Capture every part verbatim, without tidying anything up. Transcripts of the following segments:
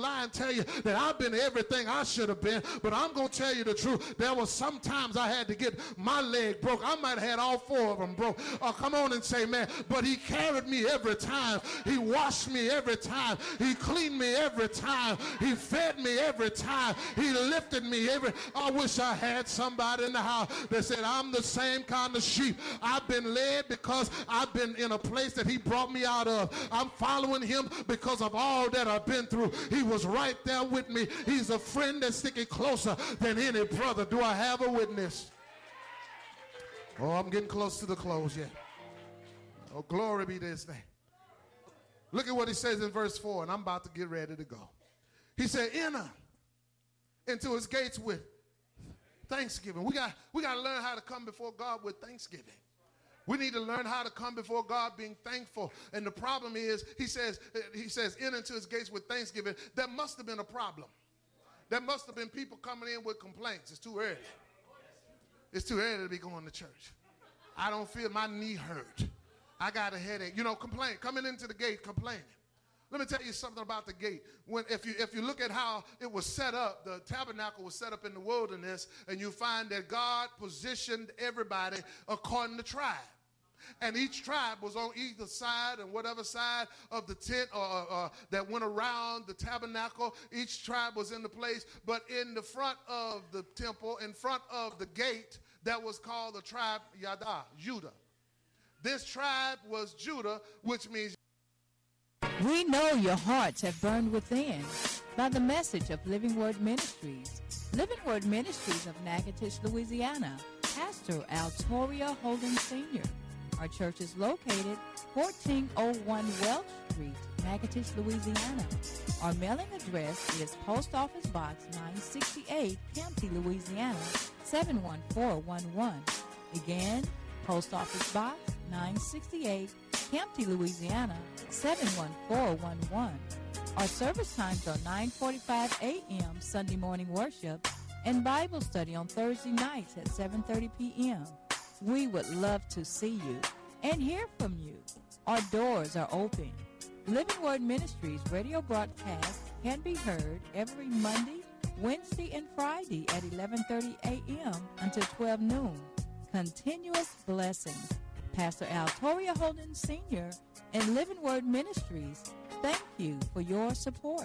lie and tell you that I've been everything I should have been, but I'm going to tell you the truth. There was sometimes I had to get my leg broke. I might have had all four of them broke. Oh, come on and say, man, but he carried me every time. He washed me every time. He cleaned me every time. He fed me every time. He lifted me every. I wish I had somebody in the house that said, I'm the same kind of sheep. I've been led because I've been in a place that he brought me out of. I'm following him because of all that I've been through. He was right there with me. He's a friend that's sticking closer than any brother. Do I have a witness? Oh, I'm getting close to the close yet. Oh, glory be to his name. Look at what he says in verse four, and I'm about to get ready to go. He said, enter into his gates with thanksgiving. We got, we got to learn how to come before God with thanksgiving. We need to learn how to come before God being thankful. And the problem is, he says, he says, enter into his gates with thanksgiving. That must have been a problem. There must have been people coming in with complaints. It's too early. It's too early to be going to church. I don't feel, my knee hurt. I got a headache. You know, complain. Coming into the gate, complaining. Let me tell you something about the gate. When, if you, if you look at how it was set up, the tabernacle was set up in the wilderness, and you find that God positioned everybody according to tribe. And each tribe was on either side, and whatever side of the tent or, or, or that went around the tabernacle, each tribe was in the place. But in the front of the temple, in front of the gate, that was called the tribe Yada, Judah. This tribe was Judah, which means we know your hearts have burned within by the message of Living Word Ministries. Living Word Ministries of Natchitoches, Louisiana. Pastor Altoria Holden Senior Our church is located fourteen oh one Welch Street, Natchitoches, Louisiana. Our mailing address is Post Office Box nine sixty-eight, Campty, Louisiana, seven one four one one. Again, Post Office Box nine sixty-eight, Campty, Louisiana, seven one four one one. Our service times are nine forty-five a.m. Sunday morning worship and Bible study on Thursday nights at seven thirty p.m. We would love to see you and hear from you. Our doors are open. Living Word Ministries radio broadcast can be heard every Monday, Wednesday, and Friday at eleven thirty a.m. until twelve noon. Continuous blessings. Pastor Altoria Holden Senior and Living Word Ministries, thank you for your support.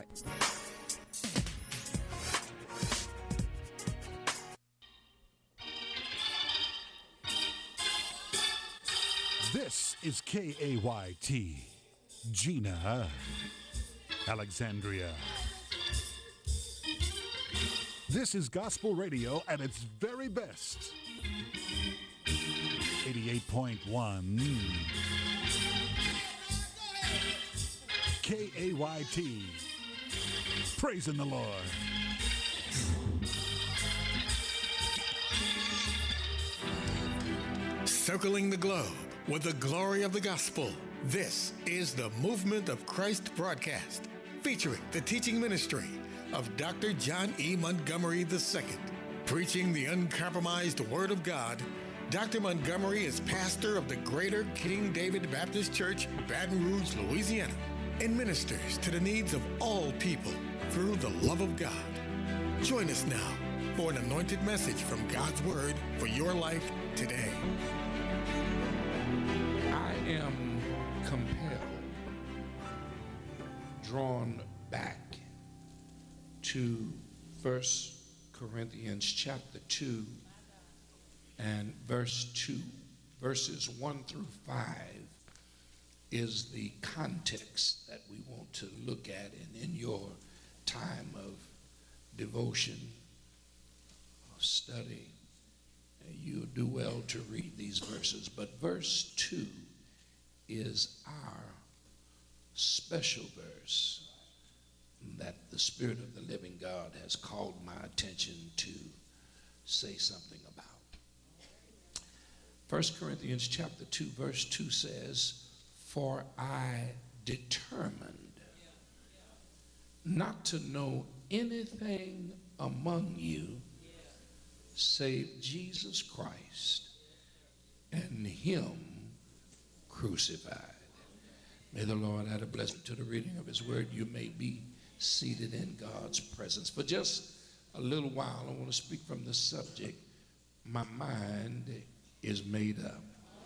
This is K A Y T, Gina, Alexandria. This is gospel radio at its very best. eighty-eight point one K A Y T, praising the Lord. Circling the globe with the glory of the gospel. This is the Movement of Christ broadcast, featuring the teaching ministry of Doctor John E. Montgomery the Second. Preaching the uncompromised Word of God, Doctor Montgomery is pastor of the Greater King David Baptist Church, Baton Rouge, Louisiana, and ministers to the needs of all people through the love of God. Join us now for an anointed message from God's Word for your life today. I am compelled, drawn back to First Corinthians chapter two and verse two. Verses one through five is the context that we want to look at, and in your time of devotion, of study, you'll do well to read these verses. But verse two is our special verse that the Spirit of the living God has called my attention to say something about. First Corinthians chapter two, verse two says, "For I determined not to know anything among you save Jesus Christ and him crucified." May the Lord add a blessing to the reading of his word. You may be seated in God's presence. For just a little while, I want to speak from the subject, my mind is made up.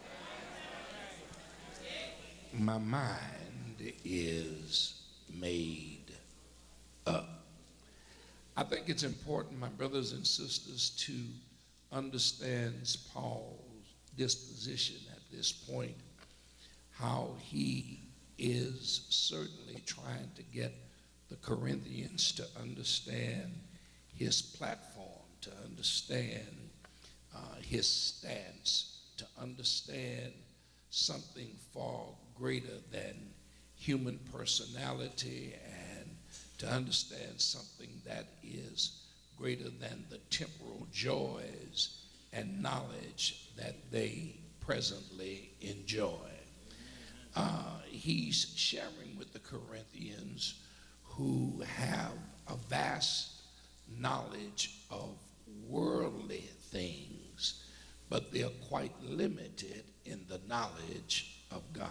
My mind is made up. I think it's important, my brothers and sisters, to understand Paul's disposition at this point, how he is certainly trying to get the Corinthians to understand his platform, to understand uh, his stance, to understand something far greater than human personality, and to understand something that is greater than the temporal joys and knowledge that they presently enjoy. Uh, he's sharing with the Corinthians who have a vast knowledge of worldly things, but they're quite limited in the knowledge of God.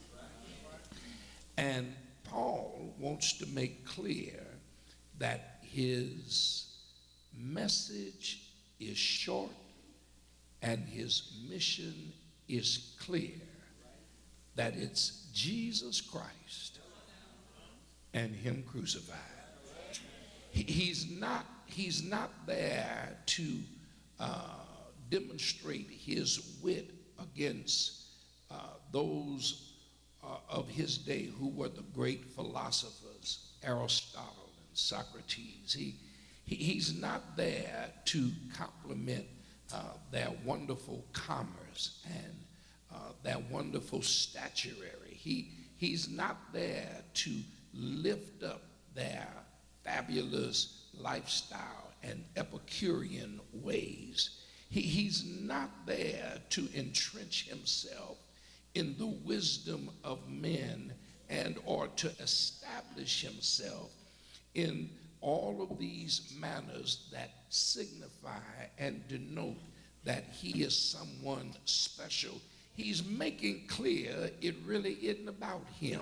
And Paul wants to make clear that his message is short and his mission is clear, that it's Jesus Christ and him crucified. He, he's not he's not there to uh, demonstrate his wit against uh, those uh, of his day who were the great philosophers, Aristotle and Socrates. He, he he's not there to compliment uh, their wonderful commerce and uh, their wonderful statuary. He he's not there to lift up their fabulous lifestyle and Epicurean ways. He, he's not there to entrench himself in the wisdom of men and or to establish himself in all of these manners that signify and denote that he is someone special. He's making clear it really isn't about him.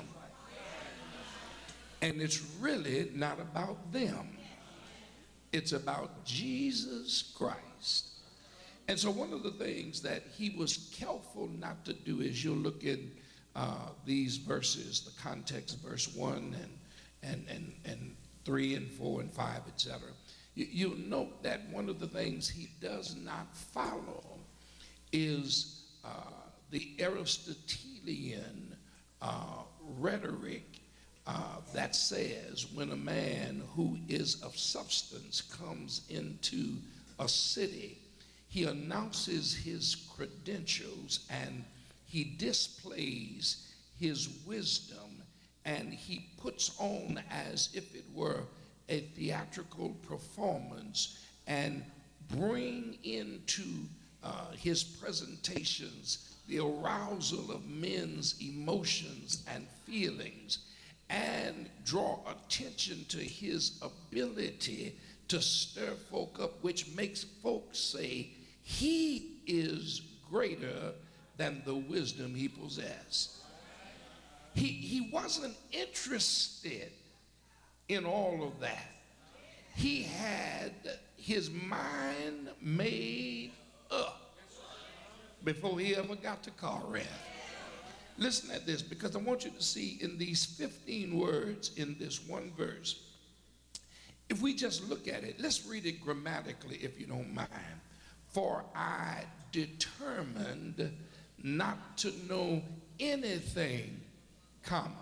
And it's really not about them. It's about Jesus Christ. And so one of the things that he was careful not to do is you'll look in uh, these verses, the context, verse one and, and, and, and three and four and five, et cetera. You, you'll note that one of the things he does not follow is uh, the Aristotelian uh, rhetoric Uh, that says when a man who is of substance comes into a city, he announces his credentials and he displays his wisdom and he puts on as if it were a theatrical performance and bring into uh, his presentations the arousal of men's emotions and feelings, and draw attention to his ability to stir folk up, which makes folks say he is greater than the wisdom he possessed. He, he wasn't interested in all of that. He had his mind made up before he ever got to Corinth. Listen at this, because I want you to see in these fifteen words in this one verse, if we just look at it, let's read it grammatically if you don't mind. For I determined not to know anything, comma,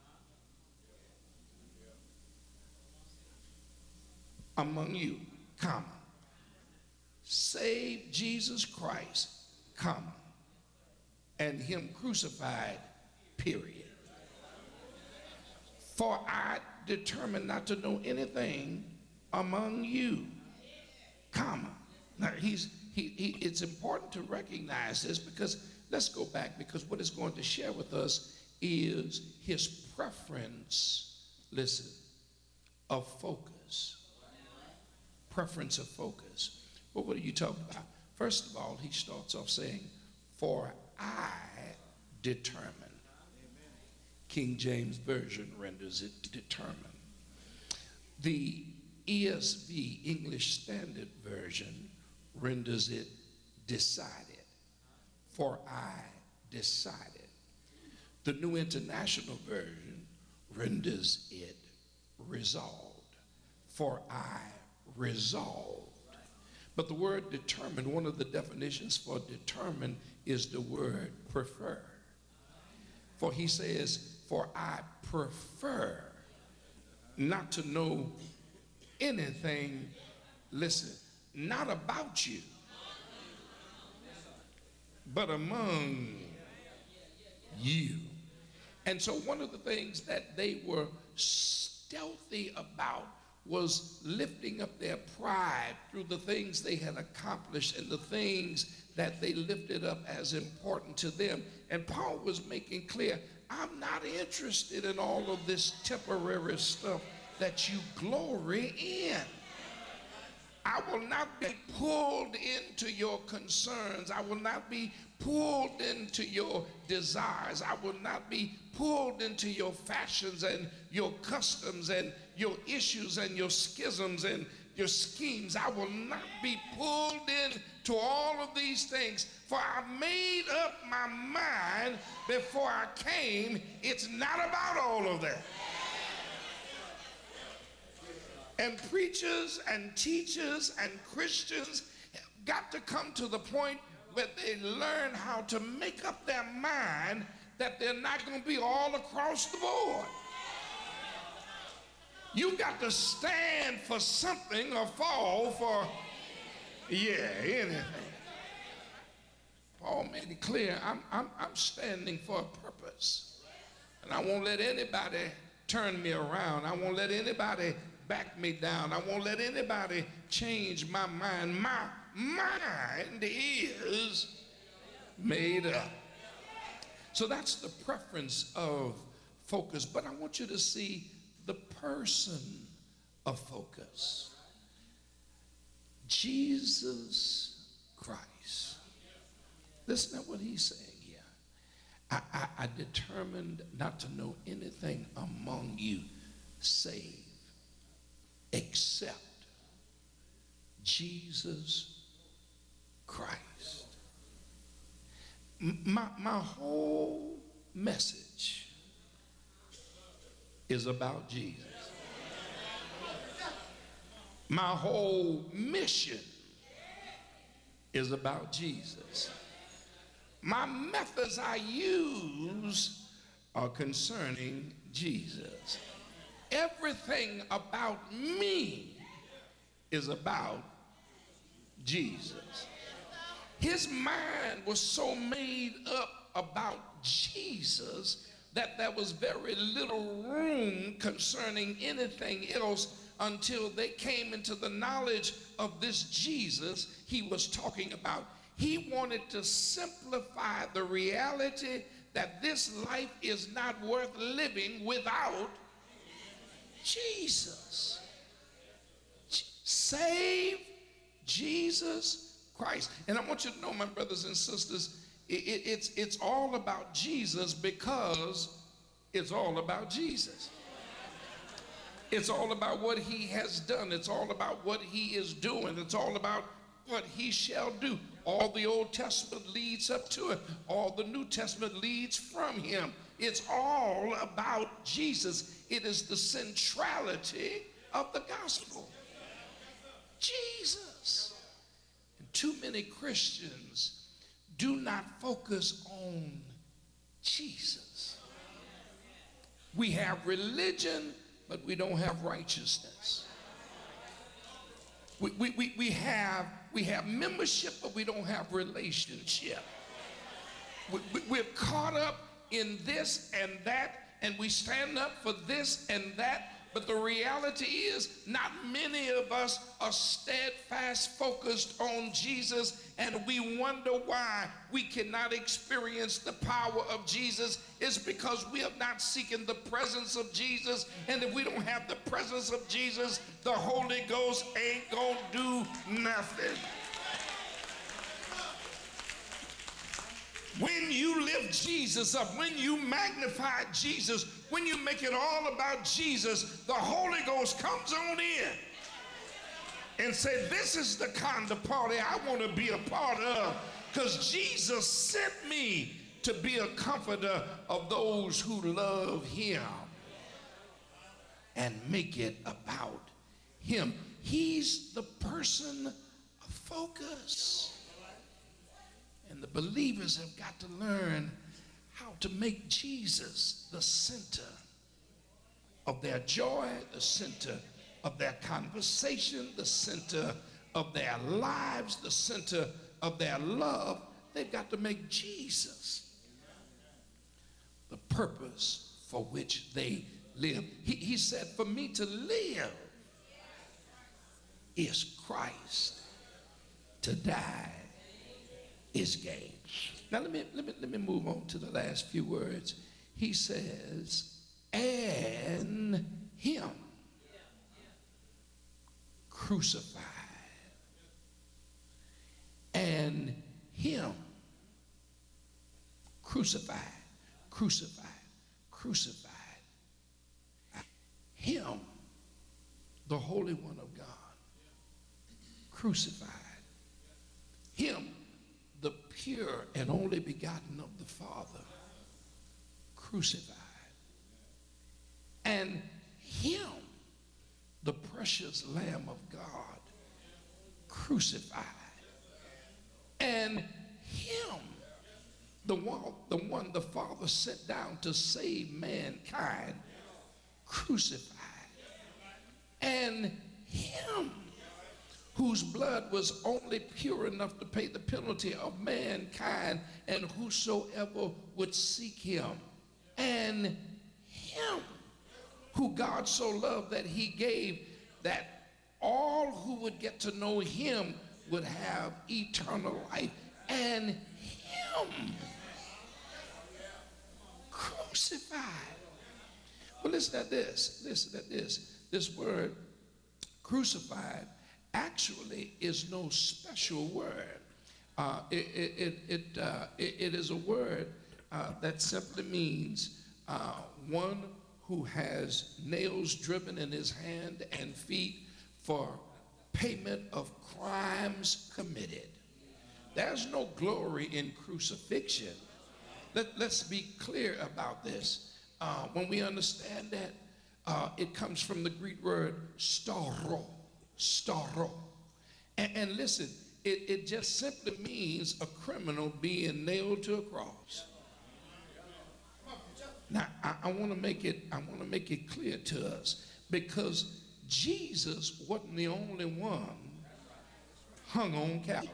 among you, comma, save Jesus Christ, comma, and him crucified, period. For I determined not to know anything among you, comma. Now he's he, he it's important to recognize this, because let's go back, because what it's going to share with us is his preference, listen, of focus. Preference of focus. Well, what are you talking about? First of all, he starts off saying, for I determined. King James Version renders it determined. The E S V, English Standard Version, renders it decided, for I decided. The New International Version renders it resolved, for I resolved. But the word determined, one of the definitions for determined is the word prefer. For he says, for I prefer not to know anything, listen, not about you, but among you. And so one of the things that they were stealthy about was lifting up their pride through the things they had accomplished and the things that they lifted up as important to them. And Paul was making clear, I'm not interested in all of this temporary stuff that you glory in. I will not be pulled into your concerns. I will not be pulled into your desires. I will not be pulled into your fashions and your customs and your issues and your schisms and your schemes. I will not be pulled into all of these things, for I made up my mind before I came. It's not about all of that. And preachers and teachers and Christians have got to come to the point where they learn how to make up their mind that they're not going to be all across the board. You've got to stand for something or fall for, yeah, anything. Paul made it clear, I'm, I'm, I'm standing for a purpose. And I won't let anybody turn me around. I won't let anybody back me down. I won't let anybody change my mind. My mind is made up. So that's the preference of focus. But I want you to see the person of focus. Jesus Christ. Listen to what he's saying here. I, I, I determined not to know anything among you save except Jesus Christ. M- my, my whole message is about Jesus. My whole mission is about Jesus. My methods I use are concerning Jesus. Everything about me is about Jesus. His mind was so made up about Jesus that there was very little room concerning anything else until they came into the knowledge of this Jesus he was talking about. He wanted to simplify the reality that this life is not worth living without Jesus. Save Jesus Christ. And I want you to know, my brothers and sisters, it, it, it's, it's all about Jesus because it's all about Jesus. It's all about what he has done. It's all about what he is doing. It's all about what he shall do. All the Old Testament leads up to it. All the New Testament leads from him. It's all about Jesus. It is the centrality of the gospel. Jesus. And too many Christians do not focus on Jesus. We have religion, but we don't have righteousness. We, we, we, we, have, we have membership, but we don't have relationship. We, we, we're caught up in this and that, and we stand up for this and that, but the reality is not many of us are steadfast focused on Jesus, and we wonder why we cannot experience the power of Jesus. It's because we have not seeking the presence of Jesus, and if we don't have the presence of Jesus, the Holy Ghost ain't gonna do nothing. When you lift Jesus up, when you magnify Jesus, when you make it all about Jesus, the Holy Ghost comes on in and say, this is the kind of party I want to be a part of, because Jesus sent me to be a comforter of those who love him and make it about him. He's the person of focus. And the believers have got to learn how to make Jesus the center of their joy, the center of their conversation, the center of their lives, the center of their love. They've got to make Jesus the purpose for which they live. He, he said, for me to live is Christ, to die is gain. Now let me, let me, let me move on to the last few words. He says, and him crucified, and him crucified, crucified, crucified, him, the Holy One of God, crucified, him, the pure and only begotten of the Father, crucified, and him, the precious Lamb of God, crucified, and him, the one, the one the Father sent down to save mankind, crucified, and him whose blood was only pure enough to pay the penalty of mankind, and whosoever would seek him, and him who God so loved that he gave, that all who would get to know him would have eternal life, and him crucified. Well, listen at this, listen at this. This word crucified actually is no special word. Uh, it, it, it, uh, it, it is a word uh, that simply means uh, one who has nails driven in his hand and feet for payment of crimes committed. There's no glory in crucifixion. Let, let's be clear about this. Uh, when we understand that, uh, it comes from the Greek word staro. Staro. And, and listen, it, it just simply means a criminal being nailed to a cross. Now, I, I want to make it, I want to make it clear to us, because Jesus wasn't the only one hung on Calvary.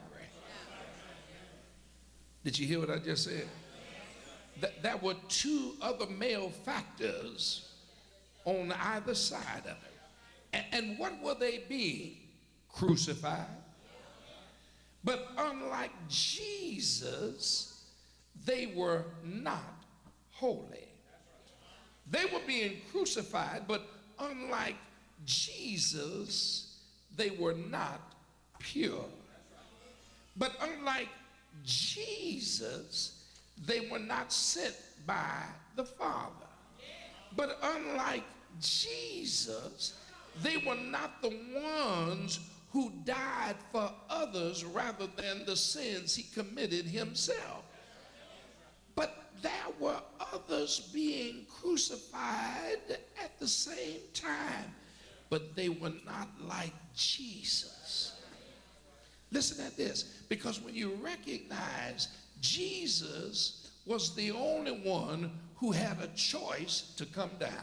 Did you hear what I just said? That there were two other malefactors on either side of it. And, and what were they being? Crucified. But unlike Jesus, they were not holy. They were being crucified, but unlike Jesus, they were not pure. But unlike Jesus, they were not sent by the Father. But unlike Jesus, they were not the ones who died for others rather than the sins he committed himself. But there were others being crucified at the same time, but they were not like Jesus. Listen at this, because when you recognize Jesus was the only one who had a choice to come down.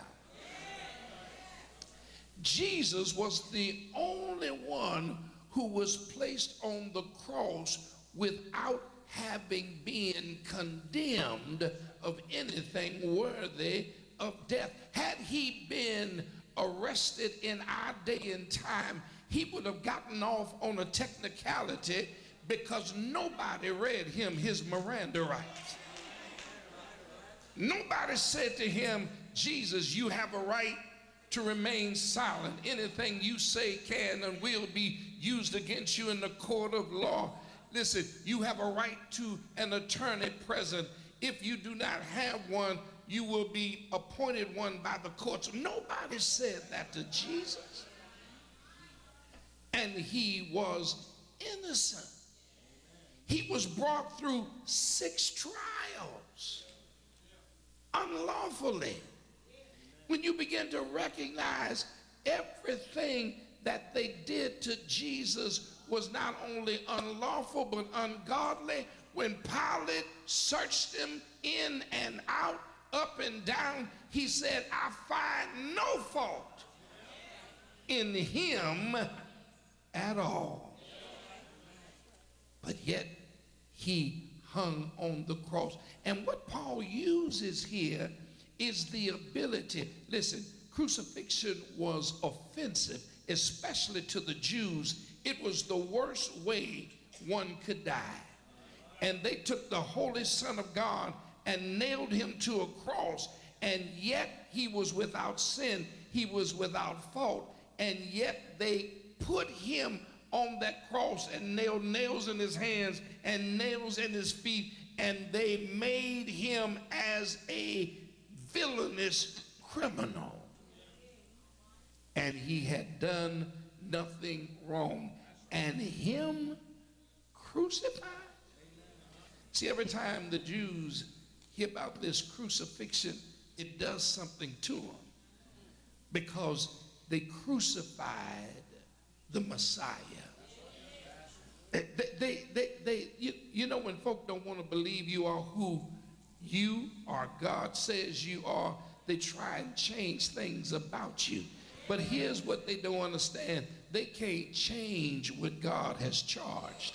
Jesus was the only one who was placed on the cross without having been condemned of anything worthy of death. Had he been arrested in our day and time, he would have gotten off on a technicality because nobody read him his Miranda rights. Nobody said to him, Jesus, you have a right to remain silent. Anything you say can and will be used against you in the court of law. Listen, you have a right to an attorney present. If you do not have one, you will be appointed one by the courts. Nobody said that to Jesus. And he was innocent. He was brought through six trials unlawfully. When you begin to recognize everything that they did to Jesus was not only unlawful but ungodly, when Pilate searched him in and out, up and down, he said, I find no fault in him at all. But yet he hung on the cross. And what Paul uses here is the ability. Listen, crucifixion was offensive, especially to the Jews. It was the worst way one could die. And they took the Holy Son of God and nailed him to a cross, and yet he was without sin, he was without fault, and yet they put him on that cross and nailed nails in his hands and nails in his feet, and they made him as a villainous criminal. And he had done nothing wrong, and him crucified. See, every time the Jews hear about this crucifixion, it does something to them, because they crucified the Messiah. They, they, they, they, you, you know, when folk don't want to believe you are who you or God says you are, they try and change things about you. But here's what they don't understand. They can't change what God has charged.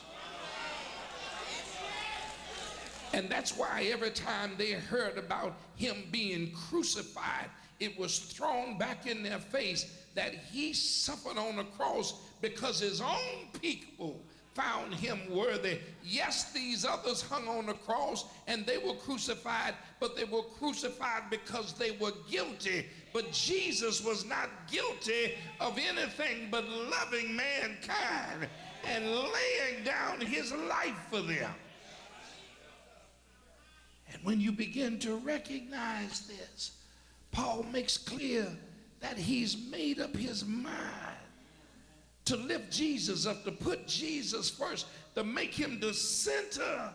And that's why every time they heard about him being crucified, it was thrown back in their face that he suffered on the cross because his own people found him worthy. Yes, these others hung on the cross and they were crucified, but they were crucified because they were guilty. But Jesus was not guilty of anything but loving mankind and laying down his life for them. And when you begin to recognize this, Paul makes clear that he's made up his mind to lift Jesus up, to put Jesus first, to make him the center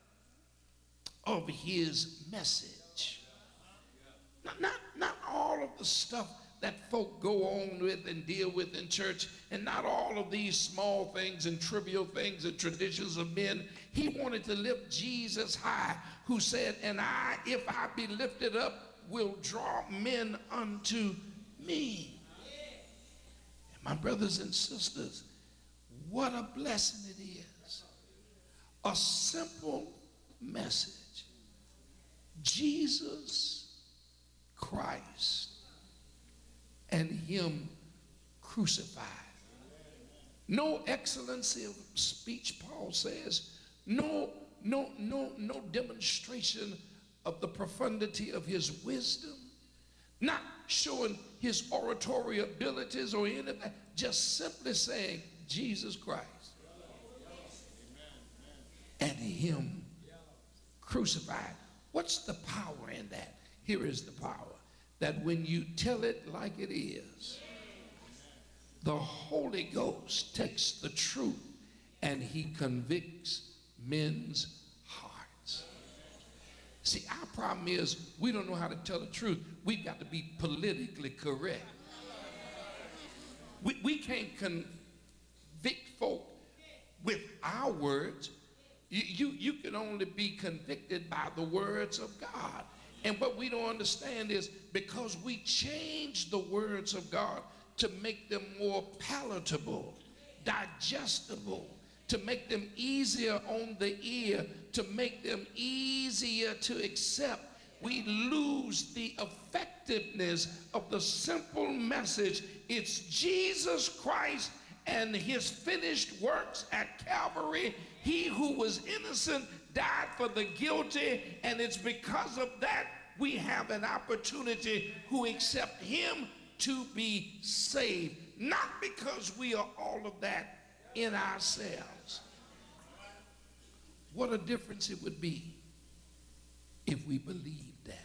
of his message. Not, not, not all of the stuff that folk go on with and deal with in church, and not all of these small things and trivial things and traditions of men. He wanted to lift Jesus high, who said, and I, if I be lifted up, will draw men unto me. And my brothers and sisters, what a blessing it is. A simple message. Jesus Christ and him crucified. No excellency of speech, Paul says. No, no, no, no demonstration of the profundity of his wisdom. Not showing his oratory abilities or anything. Just simply saying, Jesus Christ and him crucified. What's the power in that? Here is the power. That when you tell it like it is, the Holy Ghost takes the truth and he convicts men's hearts. See, our problem is we don't know how to tell the truth. We've got to be politically correct. We, we can't convict folk with our words. You, you, you can only be convicted by the words of God. And what we don't understand is because we change the words of God to make them more palatable, digestible, to make them easier on the ear, to make them easier to accept, we lose the effectiveness of the simple message. It's Jesus Christ and his finished works at Calvary. He who was innocent died for the guilty, and it's because of that we have an opportunity who accept him to be saved. Not because we are all of that in ourselves. What a difference it would be if we believed that.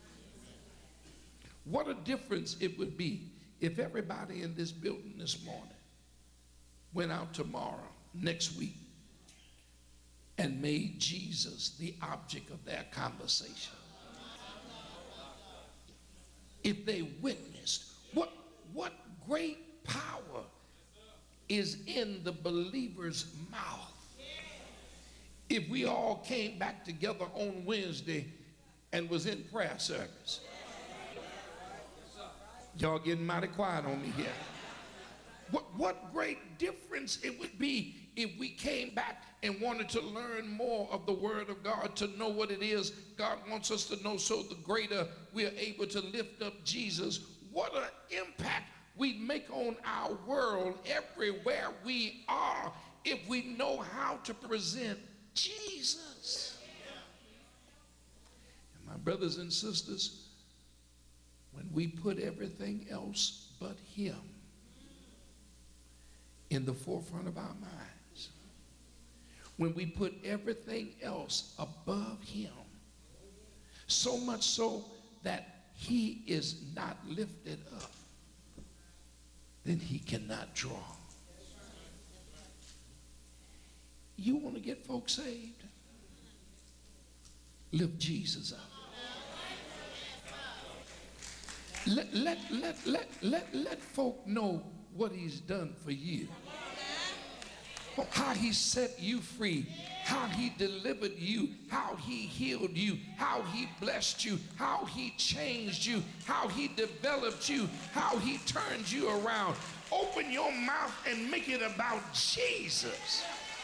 What a difference it would be if everybody in this building this morning went out tomorrow, next week, and made Jesus the object of their conversation. If they witnessed, what, what great power is in the believer's mouth. If we all came back together on Wednesday and was in prayer service. Y'all getting mighty quiet on me here. What, what great difference it would be if we came back and wanted to learn more of the Word of God, to know what it is God wants us to know, so the greater we are able to lift up Jesus. What an impact we'd make on our world everywhere we are if we know how to present Jesus. And my brothers and sisters, when we put everything else but him in the forefront of our minds, when we put everything else above him, so much so that he is not lifted up, then he cannot draw. You want to get folks saved? Lift Jesus up. Let, let, let, let, let, let folk know what he's done for you. How he set you free, how he delivered you, how he healed you, how he blessed you, how he changed you, how he developed you, how he turned you around. Open your mouth and make it about Jesus.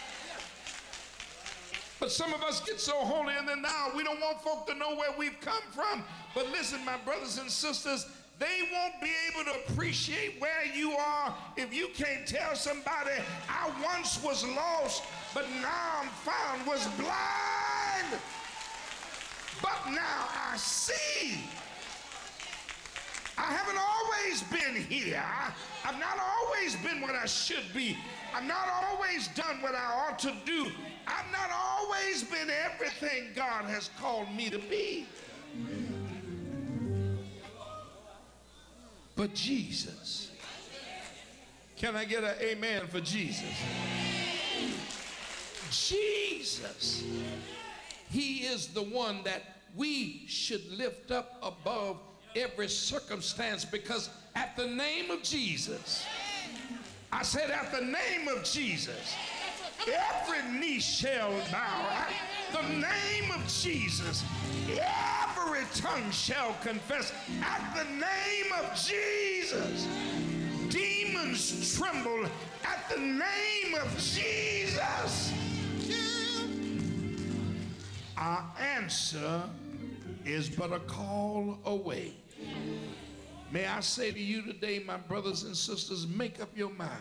But some of us get so holy and then now we don't want folk to know where we've come from. But listen, my brothers and sisters, they won't be able to appreciate where you are if you can't tell somebody, I once was lost, but now I'm found, was blind, but now I see. I haven't always been here. I, I've not always been what I should be. I've not always done what I ought to do. I've not always been everything God has called me to be. But Jesus. Can I get an amen for Jesus? Jesus. He is the one that we should lift up above every circumstance, because at the name of Jesus, I said at the name of Jesus, every knee shall bow. At the name of Jesus, every tongue shall confess. At the name of Jesus, demons tremble. At the name of Jesus, our answer is but a call away. May I say to you today, my brothers and sisters, make up your mind.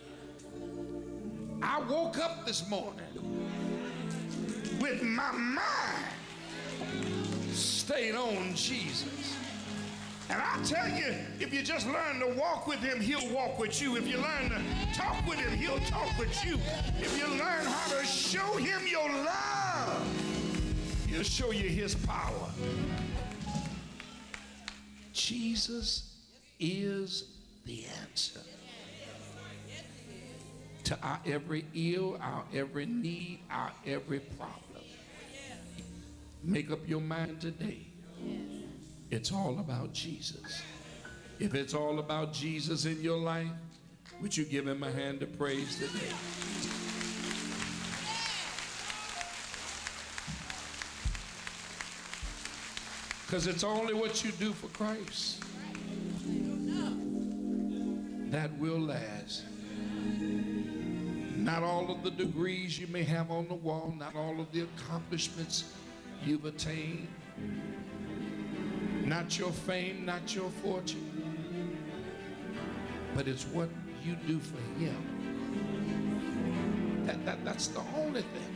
I woke up this morning with my mind stayed on Jesus. And I tell you, if you just learn to walk with him, he'll walk with you. If you learn to talk with him, he'll talk with you. If you learn how to show him your love, he'll show you his power. Jesus is the answer to our every ill, our every need, our every problem. Make up your mind today. It's all about Jesus. If it's all about Jesus in your life, would you give him a hand of praise today? Because it's only what you do for Christ that will last. Not all of the degrees you may have on the wall, not all of the accomplishments you've attained, not your fame, not your fortune, but it's what you do for him. That, that, that's the only thing.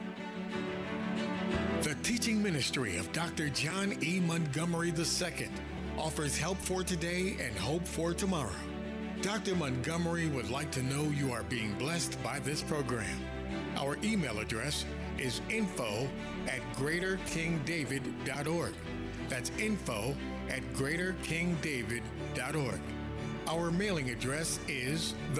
The teaching ministry of Doctor John E. Montgomery the Second offers help for today and hope for tomorrow. Doctor Montgomery would like to know you are being blessed by this program. Our email address is info at greater king david dot org. That's info at greater king david dot org. Our mailing address is the